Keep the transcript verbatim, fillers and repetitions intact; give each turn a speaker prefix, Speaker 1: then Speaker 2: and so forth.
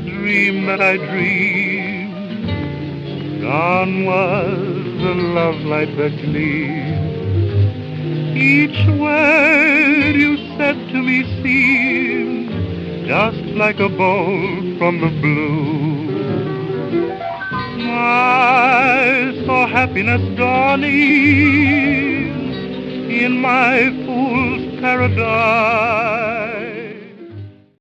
Speaker 1: dream that I dreamed. Gone was the love light that gleamed. Each word you said to me seemed just like a bolt from the blue. I saw happiness dawning in my fool's paradise.